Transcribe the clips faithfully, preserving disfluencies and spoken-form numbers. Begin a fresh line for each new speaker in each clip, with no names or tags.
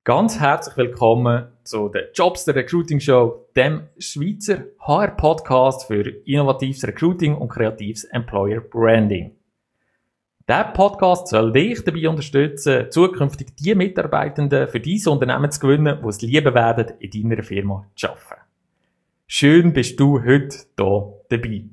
Ganz herzlich willkommen zu der Jobs der Recruiting Show, dem Schweizer H R-Podcast für innovatives Recruiting und kreatives Employer Branding. Dieser Podcast soll dich dabei unterstützen, zukünftig die Mitarbeitenden für dein Unternehmen zu gewinnen, die es lieben werden, in deiner Firma zu arbeiten. Schön bist du heute hier dabei.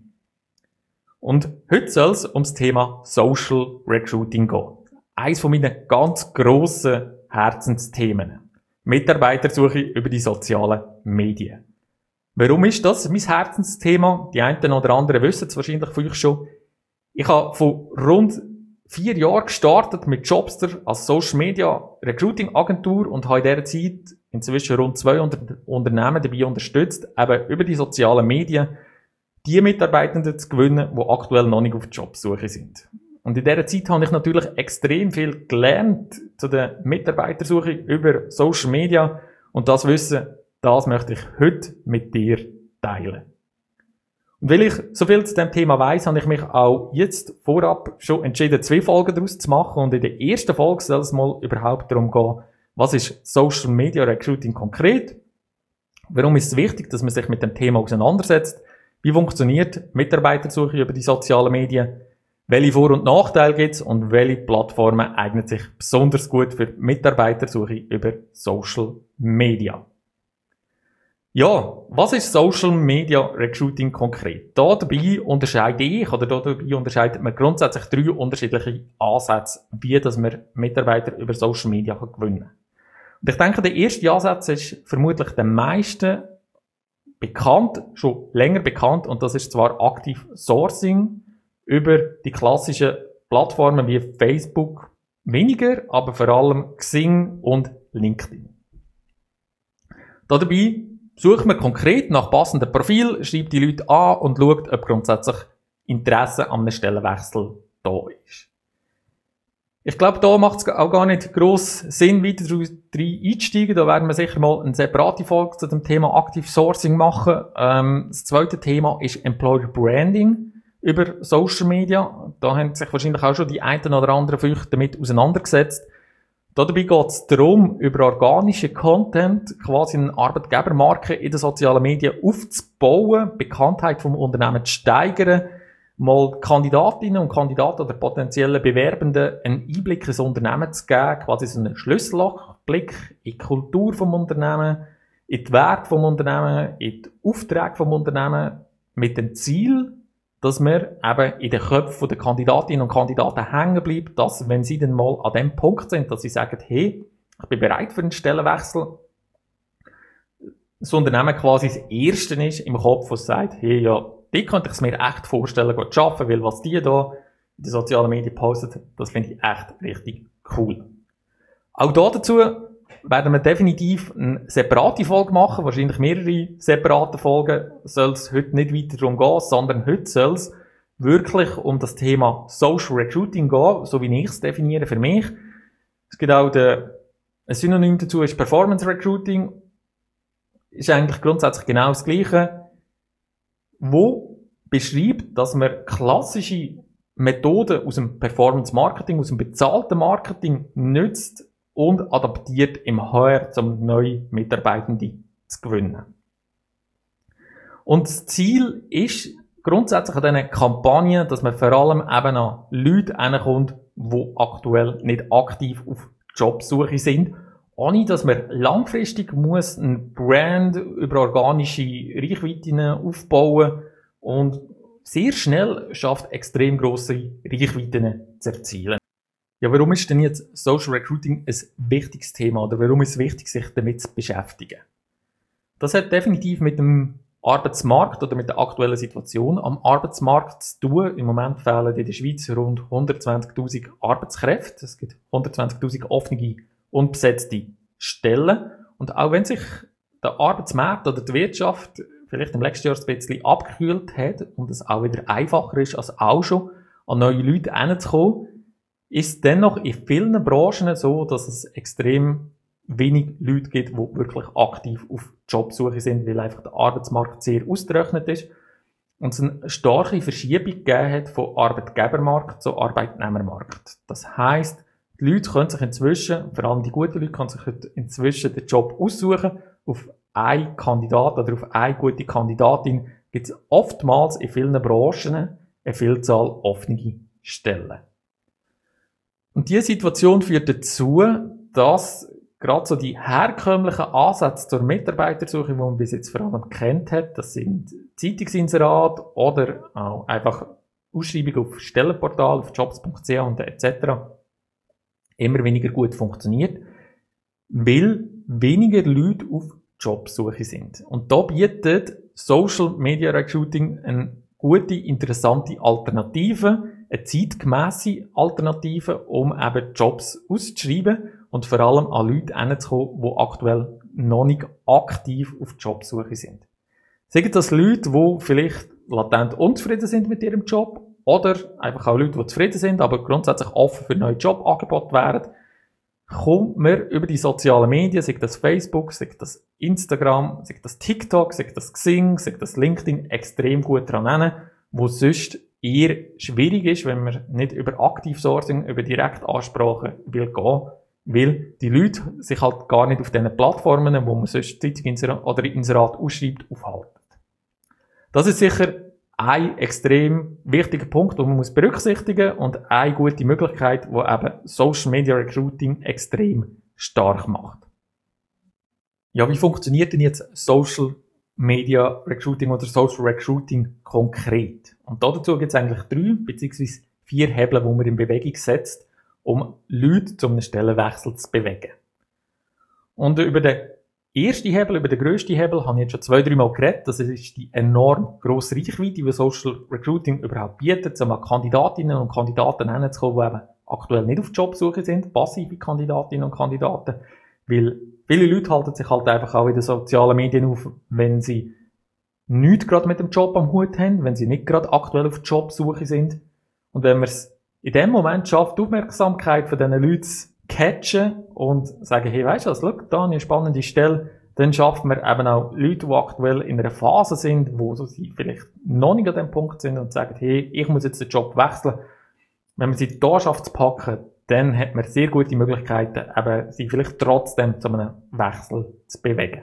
Und heute soll es um das Thema Social Recruiting gehen. Eines von meinen ganz grossen Herzensthemen. Mitarbeitersuche über die sozialen Medien. Warum ist das mein Herzensthema? Die einen oder anderen wissen es wahrscheinlich von euch schon. Ich habe vor rund vier Jahren gestartet mit Jobster als Social Media Recruiting Agentur und habe in dieser Zeit inzwischen rund zweihundert Unternehmen dabei unterstützt, eben über die sozialen Medien die Mitarbeitenden zu gewinnen, die aktuell noch nicht auf Jobsuche sind. Und in dieser Zeit habe ich natürlich extrem viel gelernt zu der Mitarbeitersuche über Social Media. Und das Wissen, das möchte ich heute mit dir teilen. Und weil ich so viel zu dem Thema weiss, habe ich mich auch jetzt vorab schon entschieden, zwei Folgen daraus zu machen. Und in der ersten Folge soll es mal überhaupt darum gehen, was ist Social Media Recruiting konkret? Warum ist es wichtig, dass man sich mit dem Thema auseinandersetzt? Wie funktioniert Mitarbeitersuche über die sozialen Medien? Welche Vor- und Nachteile gibt es und welche Plattformen eignen sich besonders gut für Mitarbeitersuche über Social Media? Ja, was ist Social Media Recruiting konkret? Da dabei unterscheide ich, oder da dabei unterscheidet man grundsätzlich drei unterschiedliche Ansätze, wie dass man Mitarbeiter über Social Media gewinnen kann. Und ich denke, der erste Ansatz ist vermutlich den meisten bekannt, schon länger bekannt, und das ist zwar Active Sourcing über die klassischen Plattformen wie Facebook weniger, aber vor allem Xing und LinkedIn. Dabei sucht man konkret nach passendem Profil, schreibt die Leute an und schaut, ob grundsätzlich Interesse an einem Stellenwechsel da ist. Ich glaube, da macht es auch gar nicht gross Sinn, weiter rein einzusteigen. Da werden wir sicher mal eine separate Folge zu dem Thema Active Sourcing machen. Ähm, das zweite Thema ist Employer Branding über Social Media. Da haben sich wahrscheinlich auch schon die einen oder anderen von euch damit auseinandergesetzt. Dabei geht es darum, über organische Content quasi eine Arbeitgebermarke in den sozialen Medien aufzubauen, Bekanntheit vom Unternehmen zu steigern, mal Kandidatinnen und Kandidaten oder potenziellen Bewerbenden einen Einblick ins Unternehmen zu geben, quasi so einen Schlüsselblick in die Kultur vom Unternehmen, in die Werte vom Unternehmen, in die Aufträge vom Unternehmen, mit dem Ziel, dass man eben in den Köpfen der Kandidatinnen und Kandidaten hängen bleibt, dass, wenn sie dann mal an dem Punkt sind, dass sie sagen, hey, ich bin bereit für einen Stellenwechsel, das Unternehmen quasi das Erste ist im Kopf, das sagt, hey, ja, die könnte ich es mir echt vorstellen, gut zu arbeiten, weil was die da in den sozialen Medien posten, das finde ich echt richtig cool. Auch da dazu werden wir definitiv eine separate Folge machen, wahrscheinlich mehrere separate Folgen, soll es heute nicht weiter darum gehen, sondern heute soll es wirklich um das Thema Social Recruiting gehen, so wie ich es definiere für mich. Es gibt auch der, ein Synonym dazu ist Performance Recruiting, ist eigentlich grundsätzlich genau das Gleiche, wo beschreibt, dass man klassische Methoden aus dem Performance Marketing, aus dem bezahlten Marketing nützt und adaptiert im H R, um neue Mitarbeitende zu gewinnen. Und das Ziel ist grundsätzlich an diesen Kampagnen, dass man vor allem eben an Leute hinkommt, die aktuell nicht aktiv auf Jobsuche sind, ohne dass man langfristig muss ein Brand über organische Reichweiten aufbauen und sehr schnell schafft, extrem grosse Reichweiten zu erzielen. Ja, warum ist denn jetzt Social Recruiting ein wichtiges Thema oder warum ist es wichtig, sich damit zu beschäftigen? Das hat definitiv mit dem Arbeitsmarkt oder mit der aktuellen Situation am Arbeitsmarkt zu tun. Im Moment fehlen in der Schweiz rund hundertzwanzigtausend Arbeitskräfte. Es gibt hundertzwanzigtausend offene, unbesetzte Stellen. Und auch wenn sich der Arbeitsmarkt oder die Wirtschaft vielleicht im letzten Jahr ein bisschen abgekühlt hat und es auch wieder einfacher ist, als auch schon an neue Leute hinzukommen, ist es dennoch in vielen Branchen so, dass es extrem wenig Leute gibt, die wirklich aktiv auf Jobsuche sind, weil einfach der Arbeitsmarkt sehr ausgetrocknet ist und es eine starke Verschiebung gegeben hat von Arbeitgebermarkt zu Arbeitnehmermarkt. Das heisst, Die Leute können sich inzwischen, vor allem die guten Leute, können sich inzwischen den Job aussuchen. Auf einen Kandidat oder auf eine gute Kandidatin gibt es oftmals in vielen Branchen eine Vielzahl offener Stellen. Und diese Situation führt dazu, dass gerade so die herkömmlichen Ansätze zur Mitarbeitersuche, die man bis jetzt vor allem kennt hat, das sind Zeitungsinserate oder auch einfach Ausschreibungen auf Stellenportalen, auf jobs punkt c h und et cetera, immer weniger gut funktioniert, weil weniger Leute auf Jobsuche sind. Und da bietet Social Media Recruiting eine gute, interessante Alternative, eine zeitgemässe Alternative, um eben Jobs auszuschreiben und vor allem an Leute heranzukommen, die aktuell noch nicht aktiv auf Jobsuche sind. Sagen das Leute, die vielleicht latent unzufrieden sind mit ihrem Job oder einfach auch Leute, die zufrieden sind, aber grundsätzlich offen für neue Jobangebote wären, kommt man über die sozialen Medien, sei das Facebook, sei das Instagram, sei das TikTok, sei das Xing, sei das LinkedIn, extrem gut dran hin, wo sonst eher schwierig ist, wenn man nicht über Aktivsourcing, über Direktansprache will gehen, weil die Leute sich halt gar nicht auf diesen Plattformen, wo man sonst Zeitung oder Inserat ausschreibt, aufhalten. Das ist sicher ein extrem wichtiger Punkt, den man muss berücksichtigen muss und eine gute Möglichkeit, die eben Social Media Recruiting extrem stark macht. Ja, wie funktioniert denn jetzt Social Media Recruiting oder Social Recruiting konkret? Und dazu gibt es eigentlich drei bzw. vier Hebel, die man in Bewegung setzt, um Leute zu einem Stellenwechsel zu bewegen. Und über den ersten Hebel, über den grössten Hebel, habe ich jetzt schon zwei, drei Mal geredet. Das ist die enorm grosse Reichweite, die Social Recruiting überhaupt bietet, um an Kandidatinnen und Kandidaten hinzukommen, die eben aktuell nicht auf Jobsuche sind, passive Kandidatinnen und Kandidaten. Weil viele Leute halten sich halt einfach auch in den sozialen Medien auf, wenn sie nicht gerade mit dem Job am Hut haben, wenn sie nicht gerade aktuell auf Jobsuche sind. Und wenn man es in dem Moment schafft, die Aufmerksamkeit von diesen Leuten zu catchen und sagen, hey, weisst du was, schau, da eine spannende Stelle, dann schafft man eben auch Leute, die aktuell in einer Phase sind, wo sie vielleicht noch nicht an dem Punkt sind und sagen, hey, ich muss jetzt den Job wechseln. Wenn man sie da schafft zu packen, dann hat man sehr gute Möglichkeiten, eben sie vielleicht trotzdem zu einem Wechsel zu bewegen.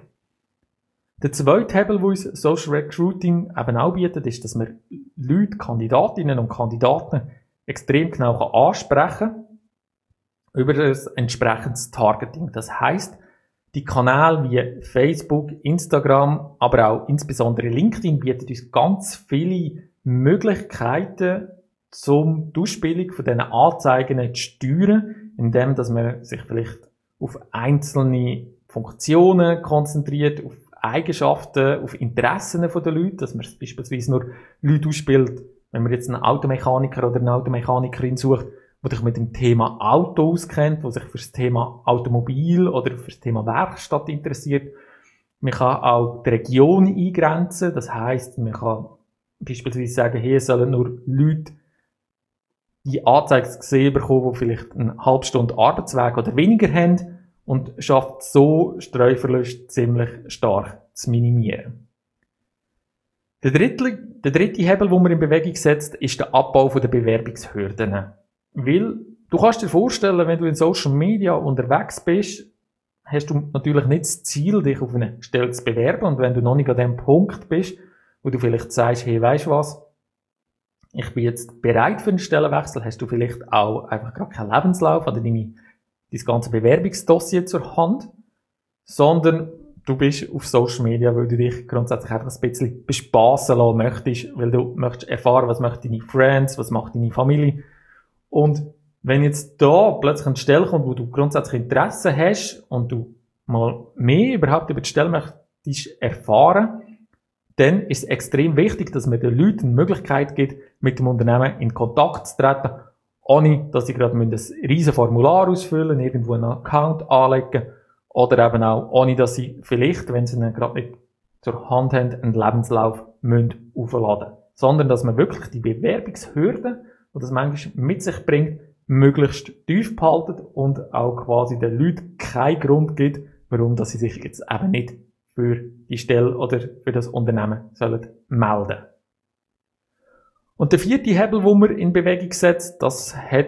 Der zweite Hebel, den uns Social Recruiting eben auch bietet, ist, dass man Leute, Kandidatinnen und Kandidaten extrem genau ansprechen kann über das entsprechendes Targeting. Das heisst, die Kanäle wie Facebook, Instagram, aber auch insbesondere LinkedIn bieten uns ganz viele Möglichkeiten, zum die Ausspielung von diesen Anzeigen zu steuern, indem dass man sich vielleicht auf einzelne Funktionen konzentriert, auf Eigenschaften, auf Interessen der Leute, dass man beispielsweise nur Leute ausspielt, wenn man jetzt einen Automechaniker oder eine Automechanikerin sucht, die sich mit dem Thema Auto auskennt, die sich für das Thema Automobil oder für das Thema Werkstatt interessiert. Man kann auch die Region eingrenzen, das heisst, man kann beispielsweise sagen, hier sollen nur Leute die Anzeige gesehen bekommen, die vielleicht eine halbe Stunde Arbeitsweg oder weniger haben und schafft so Streuverluste ziemlich stark zu minimieren. Der dritte, der dritte Hebel, den man in Bewegung setzt, ist der Abbau der Bewerbungshürden. Weil, du kannst dir vorstellen, wenn du in Social Media unterwegs bist, hast du natürlich nicht das Ziel, dich auf eine Stelle zu bewerben. Und wenn du noch nicht an dem Punkt bist, wo du vielleicht sagst, hey, weisst du was, ich bin jetzt bereit für einen Stellenwechsel, hast du vielleicht auch einfach gerade keinen Lebenslauf oder deine, dein ganze Bewerbungsdossier zur Hand, sondern du bist auf Social Media, weil du dich grundsätzlich einfach ein bisschen bespassen lassen möchtest, weil du möchtest erfahren, was möchten deine Friends, was macht deine Familie. Und wenn jetzt da plötzlich eine Stelle kommt, wo du grundsätzlich Interesse hast und du mal mehr überhaupt über die Stelle möchtest erfahren, dann ist es extrem wichtig, dass man den Leuten die Möglichkeit gibt, mit dem Unternehmen in Kontakt zu treten, ohne dass sie gerade ein riesen Formular ausfüllen, irgendwo einen Account anlegen oder eben auch ohne, dass sie vielleicht, wenn sie ihn gerade nicht zur Hand haben, einen Lebenslauf müssen aufladen müssen. Sondern dass man wirklich die Bewerbungshürden, die das manchmal mit sich bringt, möglichst tief behalten und auch quasi den Leuten keinen Grund gibt, warum dass sie sich jetzt eben nicht für die Stelle oder für das Unternehmen sollen melden. Und der vierte Hebel, wo man in Bewegung setzt, das hat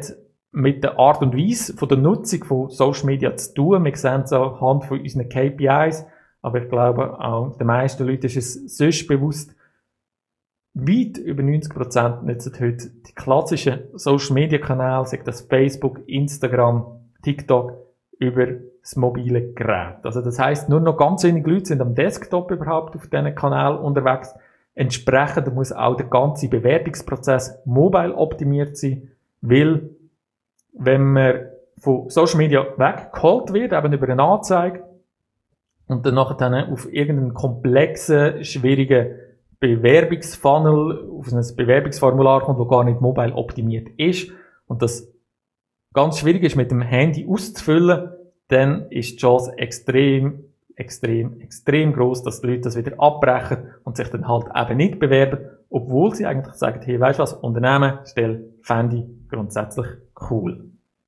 mit der Art und Weise von der Nutzung von Social Media zu tun. Wir sehen es anhand von unseren K P Is, aber ich glaube, auch den meisten Leuten ist es sonst bewusst. Weit über neunzig Prozent nutzen heute die klassischen Social Media Kanäle, sei das Facebook, Instagram, TikTok, über das mobile Gerät. Also das heisst, nur noch ganz wenige Leute sind am Desktop überhaupt auf diesen Kanälen unterwegs. Entsprechend muss auch der ganze Bewerbungsprozess mobile optimiert sein, weil wenn man von Social Media weggeholt wird, eben über eine Anzeige, und dann nachher dann auf irgendeinen komplexen, schwierigen Bewerbungsfunnel, auf ein Bewerbungsformular kommt, das gar nicht mobile optimiert ist, und das ganz schwierig ist, mit dem Handy auszufüllen, dann ist die Chance extrem, extrem, extrem groß, dass die Leute das wieder abbrechen und sich dann halt eben nicht bewerben, obwohl sie eigentlich sagen, hey, weißt du was, Unternehmen, Stelle, fände ich grundsätzlich cool.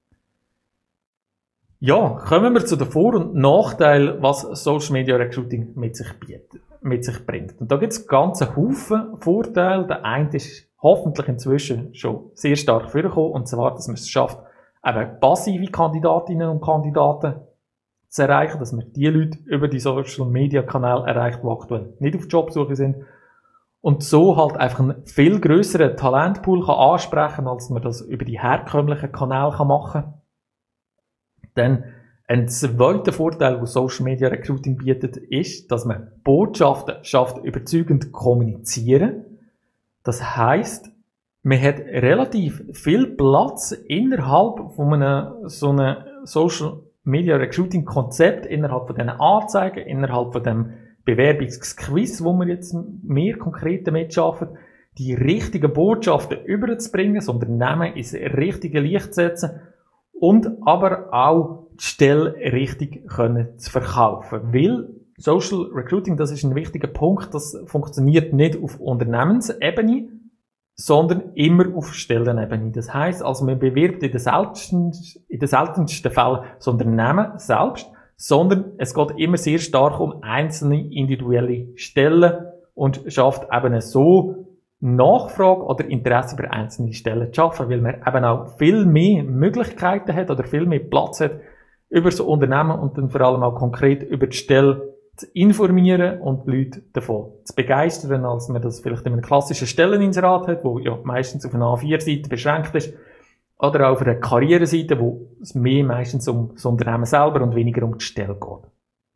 Ja, kommen wir zu den Vor- und Nachteilen, was Social Media Recruiting mit sich bietet, mit sich bringt. Und da gibt es ganz einen Haufen Vorteile. Der eine ist hoffentlich inzwischen schon sehr stark vorgekommen, und zwar, dass man es schafft, eben passive Kandidatinnen und Kandidaten zu erreichen, dass man die Leute über die Social Media Kanäle erreicht, die aktuell nicht auf Jobsuche sind, und so halt einfach einen viel grösseren Talentpool kann ansprechen, als man das über die herkömmlichen Kanäle kann machen kann. Dann ein zweiter Vorteil, den Social Media Recruiting bietet, ist, dass man Botschaften schafft, überzeugend kommunizieren. Das heisst, man hat relativ viel Platz innerhalb von einem, so einem Social Media Recruiting Konzept, innerhalb von diesen Anzeigen, innerhalb von dem Bewerbungsquiz, wo wir jetzt mehr konkret damit arbeiten, die richtigen Botschaften überzubringen, das Unternehmen ins richtige Licht zu setzen und aber auch die Stelle richtig können zu verkaufen. Weil Social Recruiting, das ist ein wichtiger Punkt, das funktioniert nicht auf Unternehmensebene, sondern immer auf Stellenebene. Das heisst, also man bewirbt in den seltensten, in den seltensten Fällen das Unternehmen selbst, sondern es geht immer sehr stark um einzelne individuelle Stellen und schafft eben so Nachfrage oder Interesse über einzelne Stellen zu schaffen, weil man eben auch viel mehr Möglichkeiten hat oder viel mehr Platz hat, über das Unternehmen und dann vor allem auch konkret über die Stelle zu informieren und die Leute davon zu begeistern, als man das vielleicht in einem klassischen Stelleninserat hat, wo ja meistens auf einer A vier Seite beschränkt ist, oder auch auf einer Karriereseite, wo es mehr meistens um das Unternehmen selber und weniger um die Stelle geht.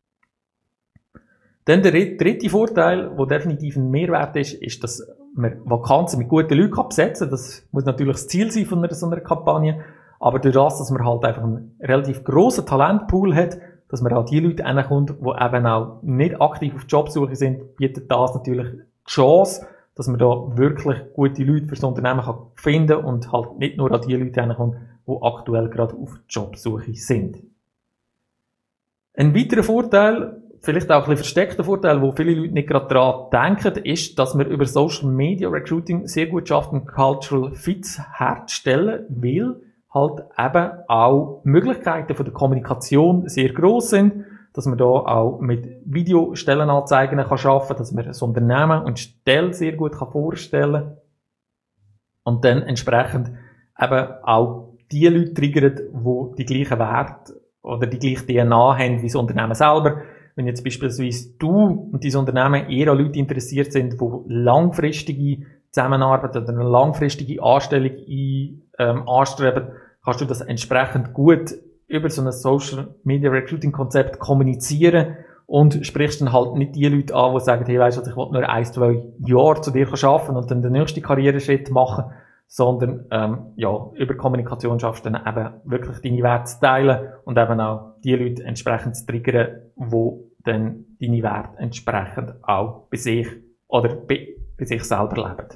Dann der dritte Vorteil, der definitiv ein Mehrwert ist, ist, dass man Vakanzen mit guten Leuten besetzen kann. Das muss natürlich das Ziel sein von einer, so einer Kampagne. Aber durch das, dass man halt einfach einen relativ grossen Talentpool hat, dass man auch die Leute hinkommt, die eben auch nicht aktiv auf Jobsuche sind, bietet das natürlich die Chance, dass man da wirklich gute Leute für das Unternehmen kann finden und halt nicht nur an die Leute hinkommt, die aktuell gerade auf Jobsuche sind. Ein weiterer Vorteil, vielleicht auch ein bisschen versteckter Vorteil, wo viele Leute nicht gerade daran denken, ist, dass man über Social Media Recruiting sehr gut schafft, einen Cultural Fit herzustellen, weil halt eben auch Möglichkeiten von der Kommunikation sehr gross sind, dass man da auch mit Videostellenanzeigen kann arbeiten kann, dass man das Unternehmen und Stelle sehr gut kann vorstellen kann und dann entsprechend eben auch die Leute triggert, die die gleichen Werte oder die gleiche D N A haben wie das Unternehmen selber. Wenn jetzt beispielsweise du und dein Unternehmen eher an Leute interessiert sind, die langfristige Zusammenarbeit oder eine langfristige Anstellung ein, ähm, anstreben, kannst du das entsprechend gut über so ein Social Media Recruiting Konzept kommunizieren und sprichst dann halt nicht die Leute an, die sagen, hey, weisst du, ich will nur ein, zwei Jahre zu dir arbeiten und dann den nächsten Karriereschritt machen, sondern ähm, ja, über Kommunikation schaffst du dann eben wirklich deine Werte zu teilen und eben auch die Leute entsprechend zu triggern, die dann deine Werte entsprechend auch bei sich oder bei, bei sich selber leben.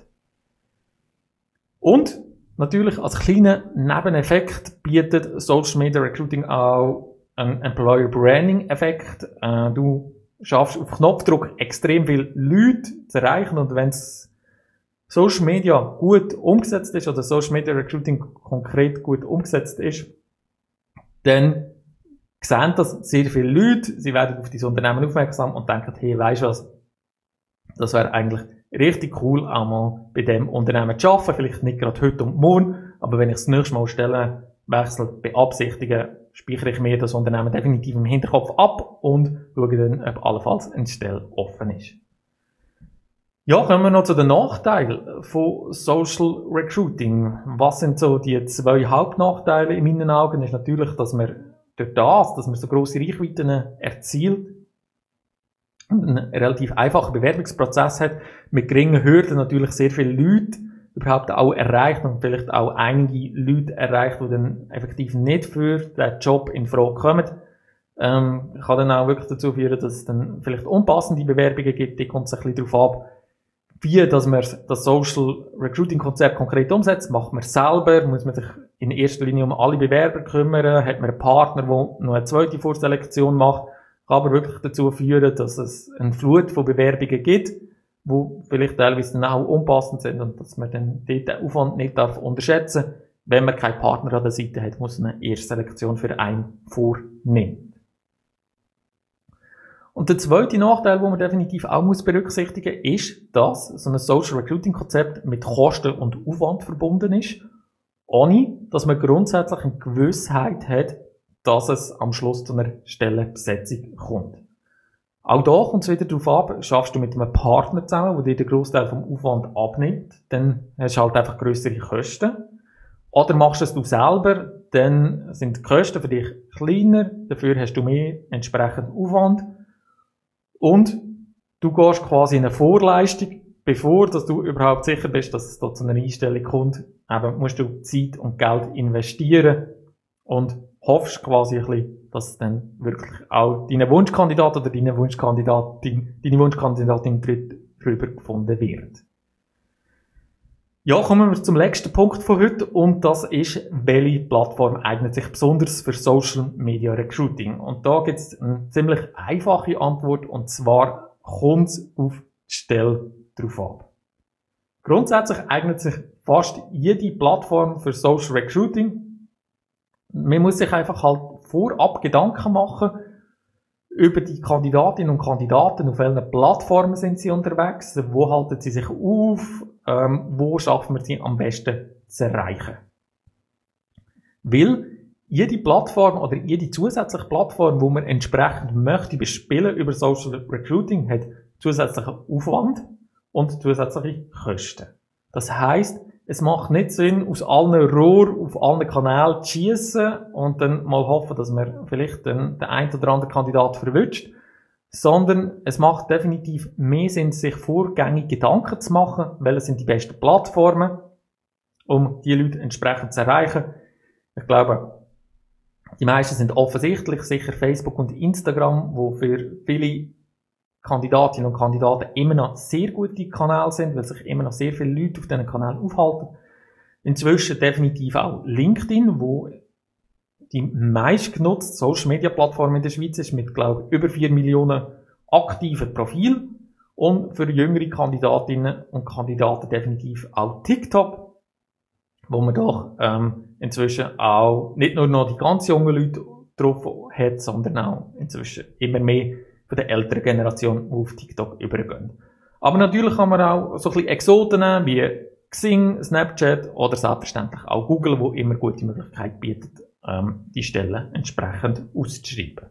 Und natürlich als kleiner Nebeneffekt bietet Social Media Recruiting auch einen Employer Branding Effekt. Äh, du schaffst auf Knopfdruck extrem viele Leute zu erreichen und wenn es Social Media gut umgesetzt ist oder Social Media Recruiting konkret gut umgesetzt ist, dann sehen das sehr viele Leute, sie werden auf dieses Unternehmen aufmerksam und denken, hey, weisst du was, das wäre eigentlich richtig cool, auch mal bei dem Unternehmen zu arbeiten, vielleicht nicht gerade heute und morgen, aber wenn ich das nächste Mal Stellen Jobwechsel beabsichtigen, speichere ich mir das Unternehmen definitiv im Hinterkopf ab und schaue dann, ob allenfalls eine Stelle offen ist. Ja, kommen wir noch zu den Nachteilen von Social Recruiting. Was sind so die zwei Hauptnachteile in meinen Augen? Ist natürlich, dass man durch das, dass man so grosse Reichweiten erzielt, einen relativ einfachen Bewerbungsprozess hat, mit geringen Hürden natürlich sehr viele Leute überhaupt auch erreicht und vielleicht auch einige Leute erreicht, die dann effektiv nicht für den Job in Frage kommen. Ähm, kann dann auch wirklich dazu führen, dass es dann vielleicht unpassende Bewerbungen gibt, die kommt es ein bisschen darauf ab, wie, dass man das Social Recruiting Konzept konkret umsetzt. Macht man es selber? Muss man sich in erster Linie um alle Bewerber kümmern? Hat man einen Partner, der noch eine zweite Vorselektion macht? Kann aber wirklich dazu führen, dass es eine Flut von Bewerbungen gibt, die vielleicht teilweise dann auch unpassend sind und dass man dann dort den Aufwand nicht darf unterschätzen. Wenn man keinen Partner an der Seite hat, muss man eine Erstselektion für einen vornehmen. Und der zweite Nachteil, den man definitiv auch muss berücksichtigen muss, ist, dass so ein Social Recruiting Konzept mit Kosten und Aufwand verbunden ist, ohne dass man grundsätzlich eine Gewissheit hat, dass es am Schluss zu einer Stellenbesetzung kommt. Auch da kommt es wieder darauf ab, schaffst du mit einem Partner zusammen, der dir den Grossteil vom Aufwand abnimmt, dann hast du halt einfach grössere Kosten. Oder machst du es du selber, dann sind die Kosten für dich kleiner, dafür hast du mehr entsprechenden Aufwand. Und du gehst quasi in eine Vorleistung, bevor dass du überhaupt sicher bist, dass es da zu einer Einstellung kommt. Eben musst du Zeit und Geld investieren und hoffst quasi ein bisschen, dass dann wirklich auch dein Wunschkandidat oder deine Wunschkandidatin, deine Wunschkandidatin drüber gefunden wird. Ja, kommen wir zum letzten Punkt von heute und das ist, welche Plattform eignet sich besonders für Social Media Recruiting? Und da gibt es eine ziemlich einfache Antwort und zwar kommt es auf die Stelle drauf ab. Grundsätzlich eignet sich fast jede Plattform für Social Recruiting. Man muss sich einfach halt vorab Gedanken machen über die Kandidatinnen und Kandidaten, auf welchen Plattformen sind sie unterwegs, wo halten sie sich auf, ähm, wo schaffen wir sie am besten zu erreichen. Weil jede Plattform oder jede zusätzliche Plattform, wo man entsprechend möchte bespielen über Social Recruiting, hat zusätzlichen Aufwand und zusätzliche Kosten. Das heisst, es macht nicht Sinn, aus allen Rohr auf allen Kanälen zu schiessen und dann mal hoffen, dass man vielleicht den, den einen oder anderen Kandidat verwünscht, sondern es macht definitiv mehr Sinn, sich vorgängig Gedanken zu machen, welche sind die besten Plattformen, um die Leute entsprechend zu erreichen. Ich glaube, die meisten sind offensichtlich, sicher Facebook und Instagram, wo für viele Kandidatinnen und Kandidaten immer noch sehr gute Kanäle sind, weil sich immer noch sehr viele Leute auf diesen Kanälen aufhalten. Inzwischen definitiv auch LinkedIn, wo die meistgenutzte Social-Media-Plattform in der Schweiz ist, mit, glaube ich, über vier Millionen aktiven Profilen. Und für jüngere Kandidatinnen und Kandidaten definitiv auch TikTok, wo man doch ähm, inzwischen auch nicht nur noch die ganz jungen Leute drauf hat, sondern auch inzwischen immer mehr von der älteren Generation, die auf TikTok übergehen. Aber natürlich kann man auch so ein bisschen Exoten nehmen, wie Xing, Snapchat oder selbstverständlich auch Google, wo immer gute Möglichkeit bietet, ähm, die Stellen entsprechend auszuschreiben.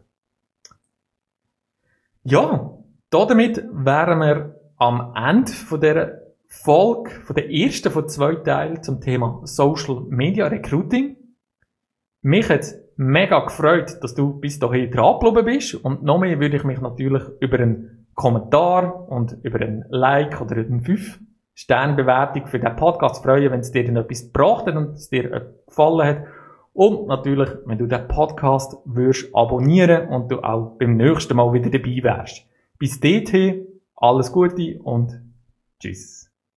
Ja, damit wären wir am Ende von dieser Folge, von der ersten von zwei Teilen zum Thema Social Media Recruiting. Mich hat mega gefreut, dass du bis dahin dran geblieben bist. Und noch mehr würde ich mich natürlich über einen Kommentar und über einen Like oder eine fünf Sterne Bewertung für den Podcast freuen, wenn es dir dann etwas gebracht hat und es dir gefallen hat. Und natürlich, wenn du den Podcast würdest abonnieren und du auch beim nächsten Mal wieder dabei wärst. Bis dahin, alles Gute und tschüss.